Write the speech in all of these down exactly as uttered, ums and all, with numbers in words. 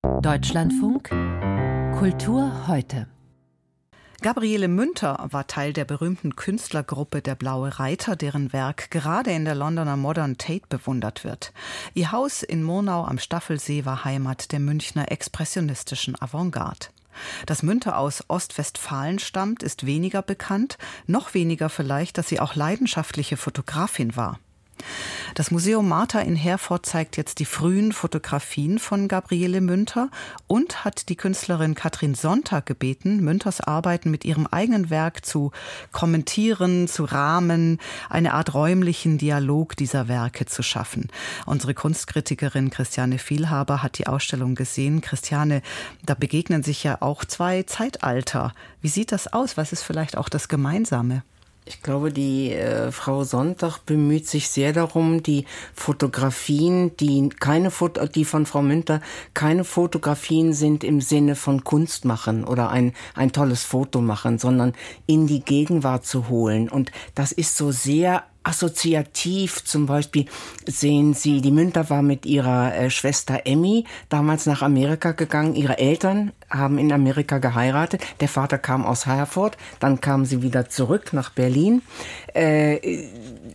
Deutschlandfunk Kultur heute. Gabriele Münter war Teil der berühmten Künstlergruppe Der Blaue Reiter, deren Werk gerade in der Londoner Modern Tate bewundert wird. Ihr Haus in Murnau am Staffelsee war Heimat der Münchner expressionistischen Avantgarde. Dass Münter aus Ostwestfalen stammt, ist weniger bekannt, noch weniger vielleicht, dass sie auch leidenschaftliche Fotografin war. Das Museum Martha in Herford zeigt jetzt die frühen Fotografien von Gabriele Münter und hat die Künstlerin Katrin Sonntag gebeten, Münters Arbeiten mit ihrem eigenen Werk zu kommentieren, zu rahmen, eine Art räumlichen Dialog dieser Werke zu schaffen. Unsere Kunstkritikerin Christiane Vielhaber hat die Ausstellung gesehen. Christiane, da begegnen sich ja auch zwei Zeitalter. Wie sieht das aus? Was ist vielleicht auch das Gemeinsame? Ich glaube, die äh, Frau Sonntag bemüht sich sehr darum, die Fotografien, die keine Foto, die von Frau Münter keine Fotografien sind im Sinne von Kunst machen oder ein ein tolles Foto machen, sondern in die Gegenwart zu holen. Und das ist so sehr assoziativ. Zum Beispiel sehen Sie, die Münter war mit ihrer äh, Schwester Emmy damals nach Amerika gegangen. Ihre Eltern haben in Amerika geheiratet. Der Vater kam aus Herford, dann kamen sie wieder zurück nach Berlin. Äh,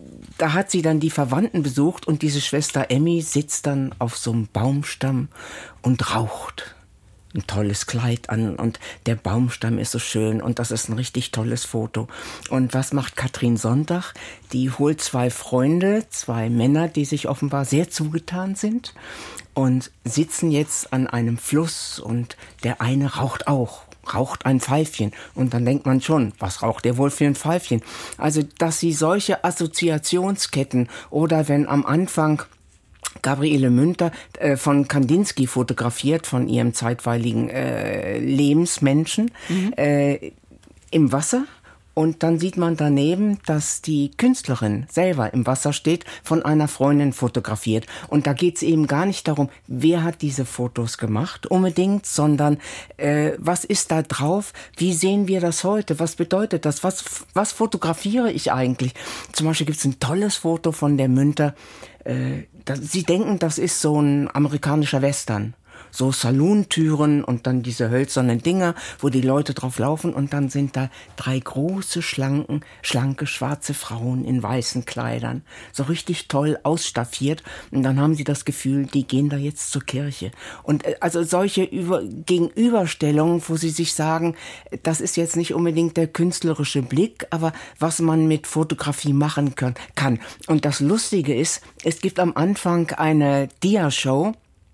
da hat sie dann die Verwandten besucht und diese Schwester Emmy sitzt dann auf so einem Baumstamm und raucht ein tolles Kleid an und der Baumstamm ist so schön und das ist ein richtig tolles Foto. Und was macht Katrin Sonntag? Die holt zwei Freunde, zwei Männer, die sich offenbar sehr zugetan sind und sitzen jetzt an einem Fluss und der eine raucht auch. raucht ein Pfeifchen. Und dann denkt man schon, was raucht der wohl für ein Pfeifchen? Also, dass sie solche Assoziationsketten oder wenn am Anfang Gabriele Münter äh, von Kandinsky fotografiert, von ihrem zeitweiligen äh, Lebensmenschen, mhm. äh, im Wasser. Und dann sieht man daneben, dass die Künstlerin selber im Wasser steht, von einer Freundin fotografiert. Und da geht es eben gar nicht darum, wer hat diese Fotos gemacht unbedingt, sondern äh, was ist da drauf, wie sehen wir das heute, was bedeutet das, was, was fotografiere ich eigentlich? Zum Beispiel gibt es ein tolles Foto von der Münter. Äh, da, Sie denken, das ist so ein amerikanischer Western. So Salontüren und dann diese hölzernen Dinger, wo die Leute drauf laufen und dann sind da drei große, schlanken, schlanke, schwarze Frauen in weißen Kleidern. So richtig toll ausstaffiert und dann haben sie das Gefühl, die gehen da jetzt zur Kirche. Und also solche Über- Gegenüberstellungen, wo sie sich sagen, das ist jetzt nicht unbedingt der künstlerische Blick, aber was man mit Fotografie machen kann. kann. Und das Lustige ist, es gibt am Anfang eine Dia-Show.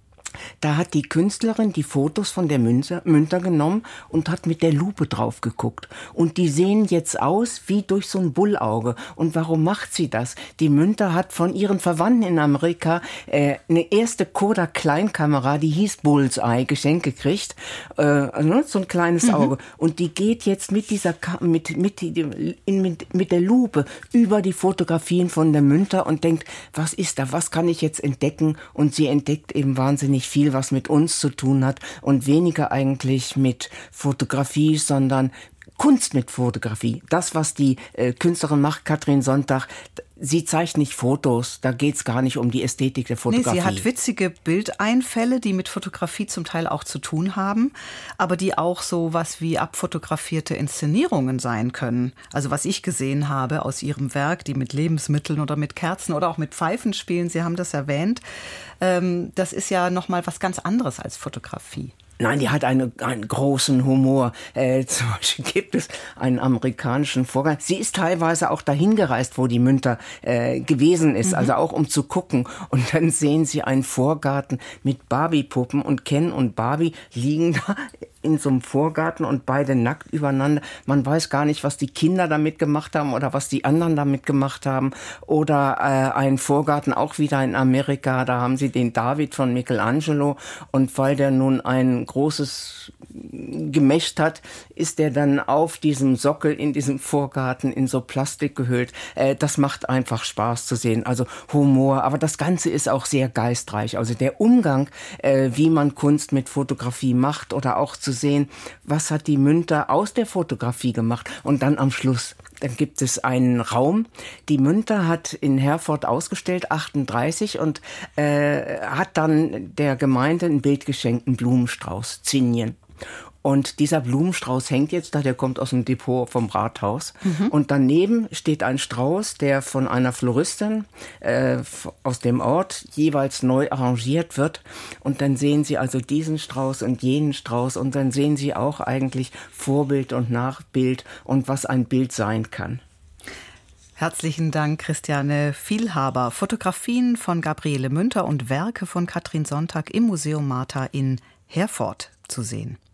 Da hat die Künstlerin die Fotos von der Münter, Münter genommen und hat mit der Lupe drauf geguckt. Und die sehen jetzt aus wie durch so ein Bullauge. Und warum macht sie das? Die Münter hat von ihren Verwandten in Amerika äh, eine erste Kodak-Kleinkamera, die hieß Bullseye, geschenkt gekriegt. Äh, also so ein kleines mhm. Auge. Und die geht jetzt mit dieser Ka- mit, mit, mit, mit der Lupe über die Fotografien von der Münter und denkt, was ist da, was kann ich jetzt entdecken? Und sie entdeckt eben wahnsinnig viel, was mit uns zu tun hat und weniger eigentlich mit Fotografie, sondern Kunst mit Fotografie. Das, was die äh, Künstlerin macht, Katrin Sonntag, sie zeigt nicht Fotos, da geht's gar nicht um die Ästhetik der Fotografie. Nee, sie hat witzige Bildeinfälle, die mit Fotografie zum Teil auch zu tun haben, aber die auch so was wie abfotografierte Inszenierungen sein können. Also was ich gesehen habe aus ihrem Werk, die mit Lebensmitteln oder mit Kerzen oder auch mit Pfeifen spielen, Sie haben das erwähnt, ähm, das ist ja nochmal was ganz anderes als Fotografie. Nein, die hat eine, einen großen Humor. Äh, zum Beispiel gibt es einen amerikanischen Vorgang. Sie ist teilweise auch dahin gereist, wo die Münter äh, gewesen ist, mhm. also auch um zu gucken. Und dann sehen sie einen Vorgarten mit Barbie-Puppen und Ken und Barbie liegen da in so einem Vorgarten und beide nackt übereinander. Man weiß gar nicht, was die Kinder damit gemacht haben oder was die anderen damit gemacht haben. Oder äh, ein Vorgarten auch wieder in Amerika, da haben sie den David von Michelangelo und weil der nun ein großes Gemächt hat, ist der dann auf diesem Sockel in diesem Vorgarten in so Plastik gehüllt. Äh, das macht einfach Spaß zu sehen, also Humor. Aber das Ganze ist auch sehr geistreich. Also der Umgang, äh, wie man Kunst mit Fotografie macht oder auch zu sehen, was hat die Münter aus der Fotografie gemacht und dann am Schluss dann gibt es einen Raum. Die Münter hat in Herford ausgestellt, achtunddreißig, und äh, hat dann der Gemeinde ein Bild geschenkt, einen Blumenstrauß, Zinien. Und dieser Blumenstrauß hängt jetzt da, der kommt aus dem Depot vom Rathaus. Mhm. Und daneben steht ein Strauß, der von einer Floristin äh, aus dem Ort jeweils neu arrangiert wird. Und dann sehen Sie also diesen Strauß und jenen Strauß. Und dann sehen Sie auch eigentlich Vorbild und Nachbild und was ein Bild sein kann. Herzlichen Dank, Christiane Vielhaber. Fotografien von Gabriele Münter und Werke von Katrin Sonntag im Museum Martha in Herford zu sehen.